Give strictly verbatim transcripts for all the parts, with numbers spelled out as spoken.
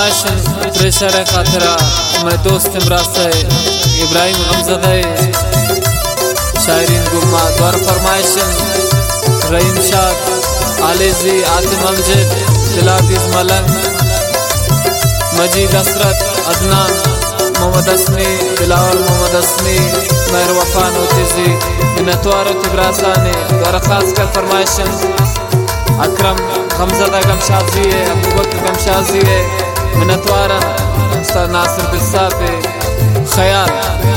फरमाइश प्रेशर है खातरा मैं दोस्त इमराज से इब्राहिम गमज़दा शायरीन गुम्मा द्वार फरमाइश रहीम शाह आलेजी आतिम अमजद दिलादिज मलंग मजीद असरत अदनान मोहम्मद असनी दिलावर मोहम्मद असनी मेहर वफा नोतिजी मिनतवार तिब्रासाने द्वारा खास कर फरमाइश अकरम गमज़दा गमशाजी है अबू बकर गमशाजी है मिनतवारा उस्ताद नासिर बिस्साबे ख्याल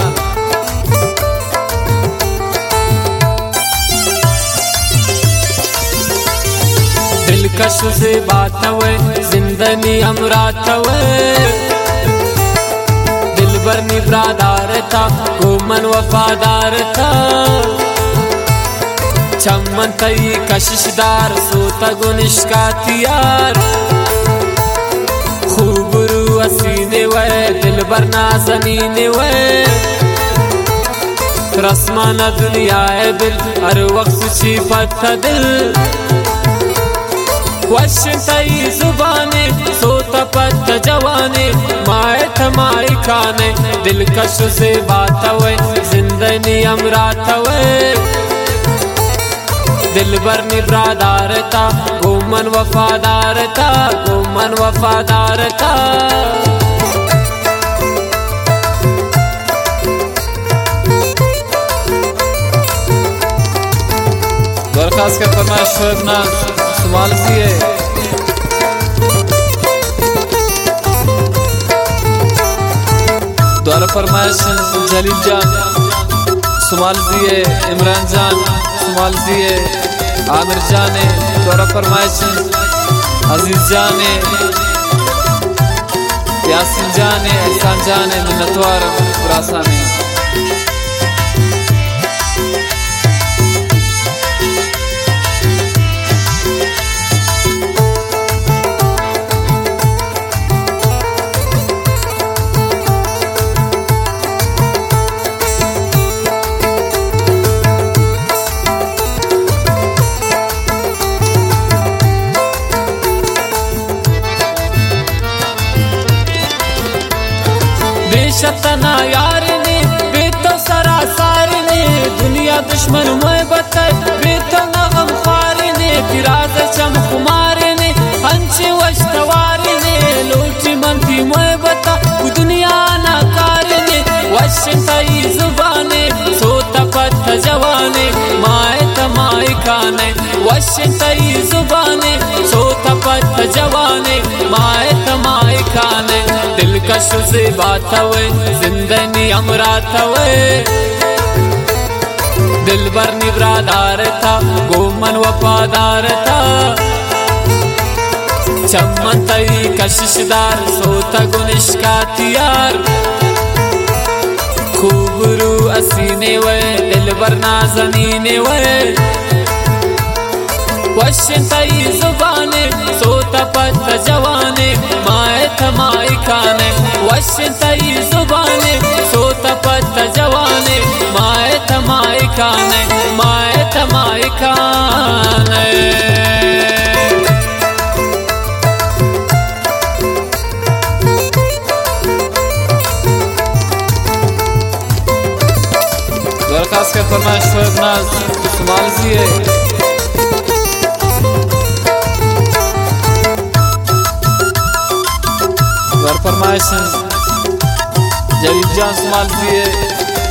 दिलकश से बात हुए जिंदनी अमरात हुए दिलबर निब्रादार था गोमन वफादार था चमन तई कशिशदार सोता गुनिश्कातियार खूबरू असीने वे दिलबर नाज़नीने वे रस्माना दुनिया है दिल हर वक्त छिपत दिल वशतई जुबाने सोता पत जवाने माए थमाई खाने दिलकश से बात हुए जिंदनी अमरात हुए दिलबर निब्रादार था गोमन वफादार था गोमन वफादार था दरखास्त का फरमाइश शोएब नाज सुमालजी है द्वारा फरमाइश जलील जान सुमालजी है इमरान जान सुमालजी है आमिर जान है द्वारा फरमाइश अजीज जान है यासिन जान है एहसान जान है मिन्नतवार बुरासान है बेशतना यार ने बेतो सरासार ने दुनिया दुश्मन में बता बेतो नगम खार ने फिराज चम कुमार ने हंचे वशतवार ने लोटी मंती में बता दुनिया नाकार ने वशतई जुबाने सोता पत जवाने माए तमाई खाने वशतई जुबाने सोता पत जवाने माए तमाई खाने दिलकश से बात हुए जिंदनी अमरात हुए दिलबर निब्रादार था गोमन वफादार था चमन तई कशिशदार सोता गुनिश्कातियार खूबरू असीने वे दिलबर नाज़नीने वे वशतई जुबाने सोता पत जवाने माए थमाई खाने वशतई जुबाने सोता पत जवाने माए थमाई खाने माए थमाई खाने दरखास्त का फरमाइश शोएब नाज सुमालजी है द्वार फरमाइश जलील जान सुमालजी है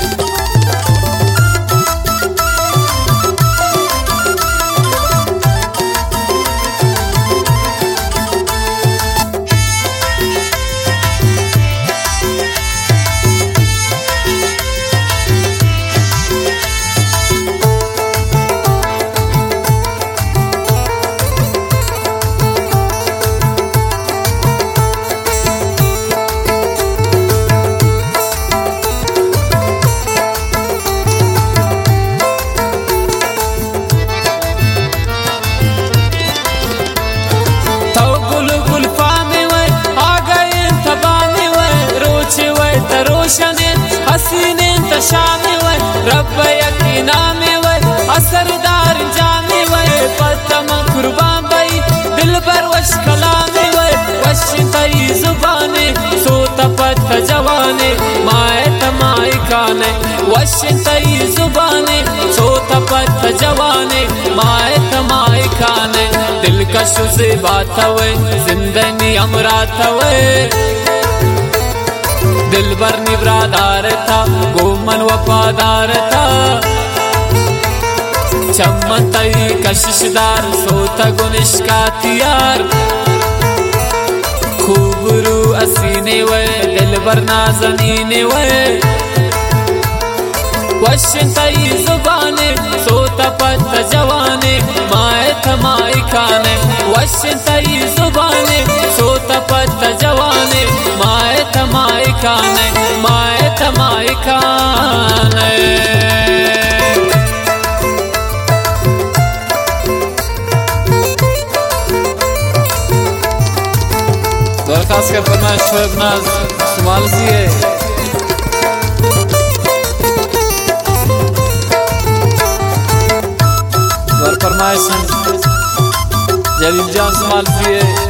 हसीने तशामे वे रब यकीना में वे असरदार जामे वे पतम कुर्बान भाई दिल पर वश कलामे वे वश तई जुबान वशिंतई जुबाने सोता पत जवाने माए तमाए खाने दिलकश से बात हुए जिंदगी अमरात हुए दिलबर निब्रादार था गोमन वफादार था चम्मतई कशिशदार सोता गुनिष्कातियार खूबरू असीने वे दिलबर नाज़नीने वे वशिंतई जुबाने सोता पत जवाने माए थमाई खाने वशिंतई जुबाने सोता पत जवाने माए थमाई खाने माए थमाई खाने दरखास्त का फरमाइश शोएब नाज शुमाल सी है दर फरमाइश जलील जान शुमाल सी है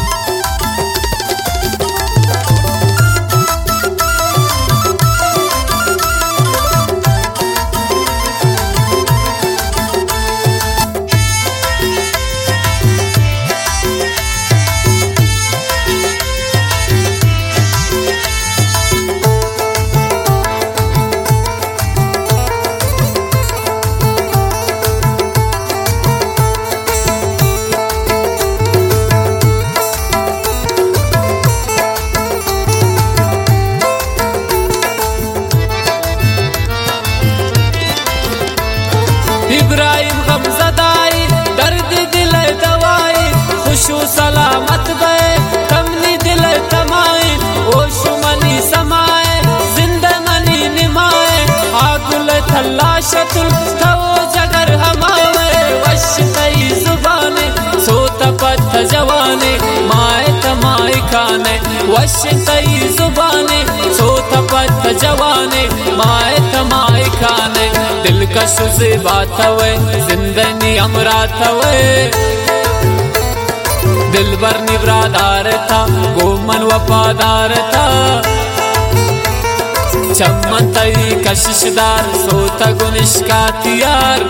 इब्राहिम गमज़दाई दर्द दिल दवाई खुशू सलामत बे कमनी दिल तमाई ओशु मनी समाए जिंदा मनी निमाए आगुल थल्लाशतुल थवो जगर हमाए वशिंतई जुबाने सोता पत जवाने माए तमाई खाने वशिंतई जुबाने सोता पत जवाने माए तमाई खाने दिलकश से बात हुए जिंदगी अमरात हुए दिलबर निब्रादार था गोमन वफादार था चम्मतई कशिशदार सोता गुनिष्कातियार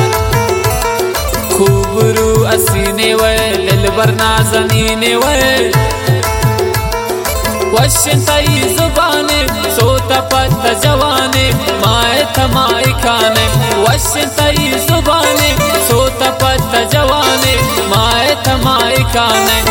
खूबरू असीने वे दिलबर नाज़नीने वे वशिंतई जुबाने सोता पत जवाने माए थमाई खाने वशिंतई जुबाने सोता पत जवाने माए थमाई खाने